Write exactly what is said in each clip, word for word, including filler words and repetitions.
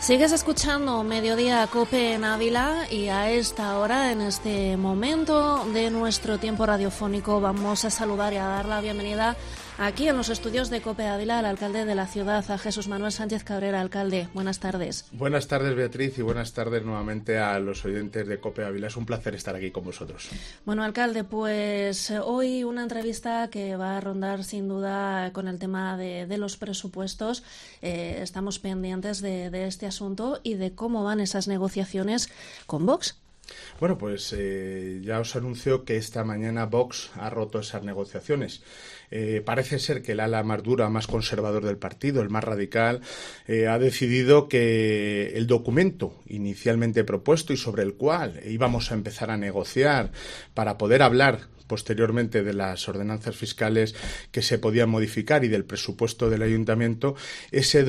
Sigues escuchando Mediodía Cope en Ávila y a esta hora, en este momento de nuestro tiempo radiofónico, vamos a saludar y a dar la bienvenida aquí en los estudios de Cope Ávila al alcalde de la ciudad, a Jesús Manuel Sánchez Cabrera. Alcalde, buenas tardes. Buenas tardes, Beatriz, y buenas tardes nuevamente a los oyentes de Cope Ávila. Es un placer estar aquí con vosotros. Bueno, alcalde, pues hoy una entrevista que va a rondar sin duda con el tema de, de los presupuestos. Eh, estamos pendientes de, de este asunto y de cómo van esas negociaciones con Vox. Bueno, pues eh, ya os anuncio que esta mañana Vox ha roto esas negociaciones. Eh, parece ser que el ala más dura, más conservador del partido, el más radical, eh, ha decidido que el documento inicialmente propuesto y sobre el cual íbamos a empezar a negociar para poder hablar posteriormente de las ordenanzas fiscales que se podían modificar y del presupuesto del ayuntamiento, ese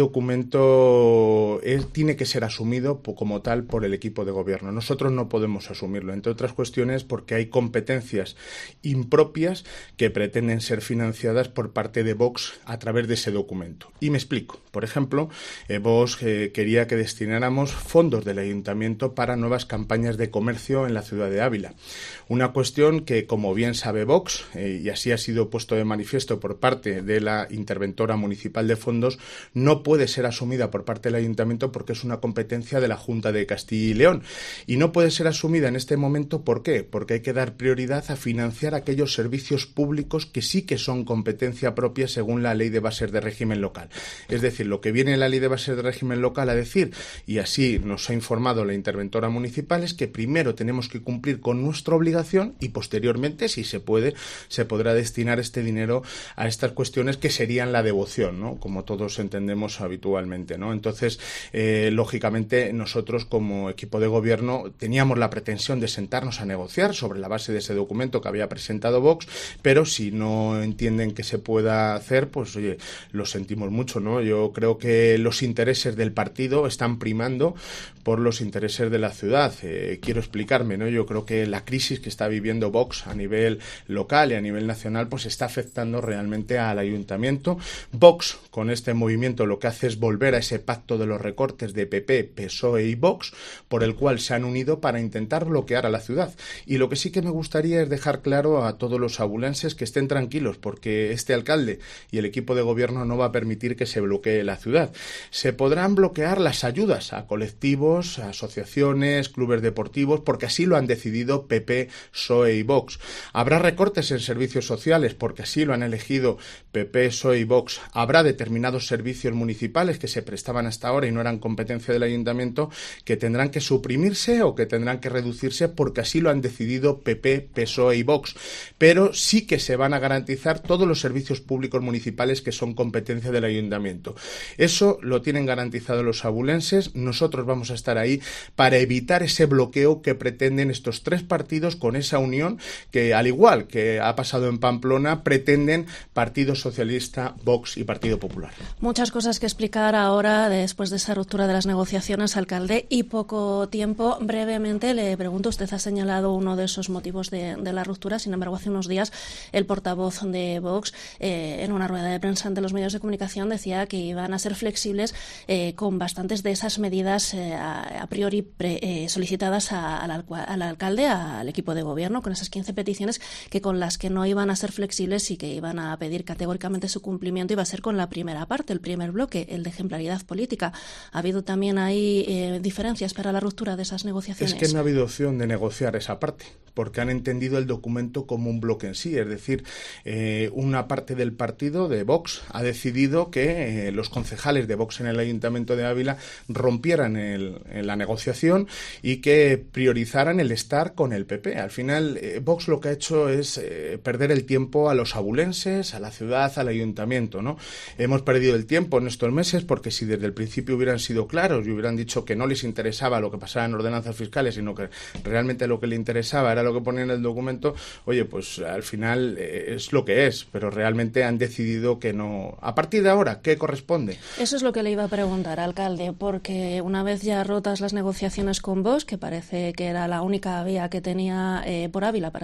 documento es, tiene que ser asumido como tal por el equipo de gobierno. Nosotros no podemos asumirlo, entre otras cuestiones porque hay competencias impropias que pretenden ser financiadas por parte de Vox a través de ese documento. Y me explico. Por ejemplo, eh, Vox eh, quería que destináramos fondos del ayuntamiento para nuevas campañas de comercio en la ciudad de Ávila. Una cuestión que, como bien sabe Vox, eh, y así ha sido puesto de manifiesto por parte de la interventora municipal de fondos, no puede ser asumida por parte del ayuntamiento porque es una competencia de la Junta de Castilla y León. Y no puede ser asumida en este momento, ¿por qué? Porque hay que dar prioridad a financiar aquellos servicios públicos que sí que son competencia propia según la Ley de Bases de Régimen Local. Es decir, lo que viene en la Ley de Bases de Régimen Local a decir, y así nos ha informado la interventora municipal, es que primero tenemos que cumplir con nuestra obligación y posteriormente, si se puede, se podrá destinar este dinero a estas cuestiones que serían la devoción, ¿no? Como todos entendemos habitualmente, ¿no? Entonces, eh, lógicamente, nosotros como equipo de gobierno teníamos la pretensión de sentarnos a negociar sobre la base de ese documento que había presentado Vox, pero si no entienden que se pueda hacer, pues oye, lo sentimos mucho, ¿no? Yo creo que los intereses del partido están primando por los intereses de la ciudad. Eh, quiero explicarme, ¿no? Yo creo que la crisis que está viviendo Vox a nivel local y a nivel nacional pues está afectando realmente al ayuntamiento. Vox, con este movimiento, lo que hace es volver a ese pacto de los recortes de P P, P S O E y Vox, por el cual se han unido para intentar bloquear a la ciudad. Y lo que sí que me gustaría es dejar claro a todos los abulenses que estén tranquilos, porque este alcalde y el equipo de gobierno no va a permitir que se bloquee la ciudad. Se podrán bloquear las ayudas a colectivos, a asociaciones, clubes deportivos, porque así lo han decidido P P, P S O E y Vox. Habrá recortes en servicios sociales, porque así lo han elegido P P, P S O E y Vox. Habrá determinados servicios municipales que se prestaban hasta ahora y no eran competencia del ayuntamiento, que tendrán que suprimirse o que tendrán que reducirse, porque así lo han decidido P P, P S O E y Vox. Pero sí que se van a garantizar todos los servicios públicos municipales que son competencia del ayuntamiento. Eso lo tienen garantizado los abulenses. Nosotros vamos a estar ahí para evitar ese bloqueo que pretenden estos tres partidos con esa unión que, al igual que ha pasado en Pamplona, pretenden Partido Socialista, Vox y Partido Popular. Muchas cosas que explicar ahora después de esa ruptura de las negociaciones, alcalde, y poco tiempo. Brevemente le pregunto, usted ha señalado uno de esos motivos de, de la ruptura. Sin embargo, hace unos días el portavoz de Vox, eh, en una rueda de prensa ante los medios de comunicación, decía que iban a ser flexibles eh, con bastantes de esas medidas eh, a, a priori pre, eh, solicitadas a, a la, al alcalde, al equipo de gobierno, con esas quince peticiones, que con las que no iban a ser flexibles y que iban a pedir categóricamente su cumplimiento iba a ser con la primera parte, el primer bloque, el de ejemplaridad política. ¿Ha habido también ahí eh, diferencias para la ruptura de esas negociaciones? Es que no ha habido opción de negociar esa parte, porque han entendido el documento como un bloque en sí. Es decir, eh, una parte del partido de Vox ha decidido que eh, los concejales de Vox en el Ayuntamiento de Ávila rompieran el, en la negociación y que priorizaran el estar con el P P. Al final, eh, Vox lo que ha hecho es eh, perder el tiempo a los abulenses, a la ciudad, al ayuntamiento, ¿no? Hemos perdido el tiempo en estos meses porque si desde el principio hubieran sido claros y hubieran dicho que no les interesaba lo que pasaba en ordenanzas fiscales, sino que realmente lo que le interesaba era lo que ponía en el documento, oye, pues al final eh, es lo que es, pero realmente han decidido que no. A partir de ahora, ¿qué corresponde? Eso es lo que le iba a preguntar, alcalde, porque una vez ya rotas las negociaciones con Vox, que parece que era la única vía que tenía eh, por Ávila para sacar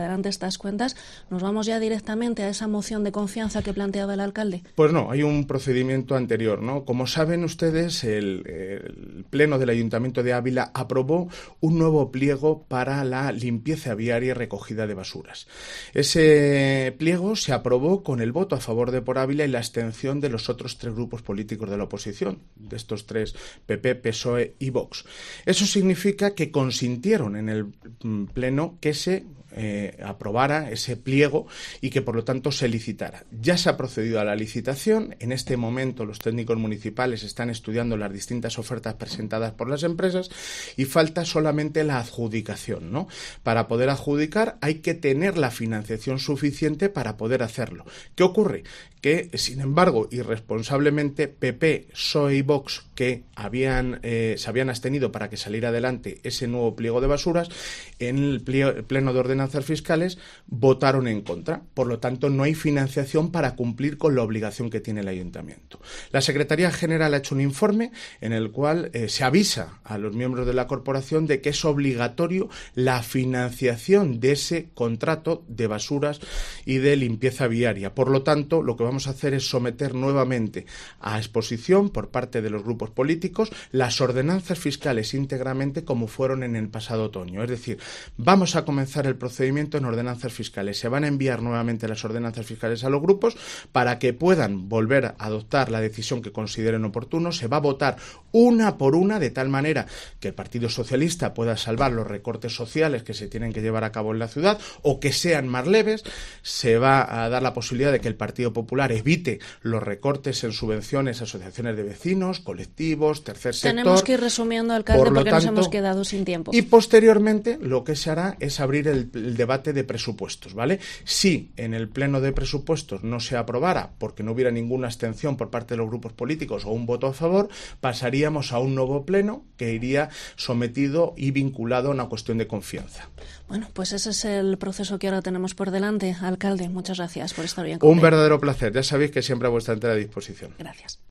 adelante estas cuentas. ¿Nos vamos ya directamente a esa moción de confianza que planteaba el alcalde? Pues no, hay un procedimiento anterior, ¿no? Como saben ustedes, el, el Pleno del Ayuntamiento de Ávila aprobó un nuevo pliego para la limpieza viaria y recogida de basuras. Ese pliego se aprobó con el voto a favor de Por Ávila y la abstención de los otros tres grupos políticos de la oposición, de estos tres, P P, P S O E y Vox. Eso significa que consintieron en el Pleno que se eh, aprobara ese pliego y que por lo tanto se licitara. Ya se ha procedido a la licitación. En este momento los técnicos municipales están estudiando las distintas ofertas presentadas por las empresas y falta solamente la adjudicación, ¿no? Para poder adjudicar hay que tener la financiación suficiente para poder hacerlo. ¿Qué ocurre? Que, sin embargo, irresponsablemente, P P, P S O E y Vox, que habían, eh, se habían abstenido para que saliera adelante ese nuevo pliego de basuras, en el pliego, Pleno de Ordenanzas Fiscales votaron en contra. Por lo tanto, no hay financiación para cumplir con la obligación que tiene el Ayuntamiento. La Secretaría General ha hecho un informe en el cual eh, se avisa a los miembros de la corporación de que es obligatorio la financiación de ese contrato de basuras y de limpieza viaria. Por lo tanto, lo que vamos a hacer es someter nuevamente a exposición por parte de los grupos políticos las ordenanzas fiscales íntegramente como fueron en el pasado otoño. Es decir, vamos a comenzar el procedimiento en ordenanzas fiscales. Se van a enviar nuevamente las ordenanzas fiscales a los grupos para que puedan volver a adoptar la decisión que consideren oportuno. Se va a votar una por una de tal manera que el Partido Socialista pueda salvar los recortes sociales que se tienen que llevar a cabo en la ciudad o que sean más leves. Se va a dar la posibilidad de que el Partido Popular evite los recortes en subvenciones a asociaciones de vecinos, colectivos, tercer sector. Tenemos que ir resumiendo, alcalde, Por porque tanto, nos hemos quedado sin tiempo. Y posteriormente lo que se hará es abrir el, el debate de presupuestos, ¿vale? Si en el pleno de presupuestos no se aprobara porque no hubiera ninguna abstención por parte de los grupos políticos o un voto a favor, pasaríamos a un nuevo pleno que iría sometido y vinculado a una cuestión de confianza. Bueno, pues ese es el proceso que ahora tenemos por delante. Alcalde, muchas gracias por estar bien conmigo. Un verdadero placer. Ya sabéis que siempre a vuestra entera disposición. Gracias.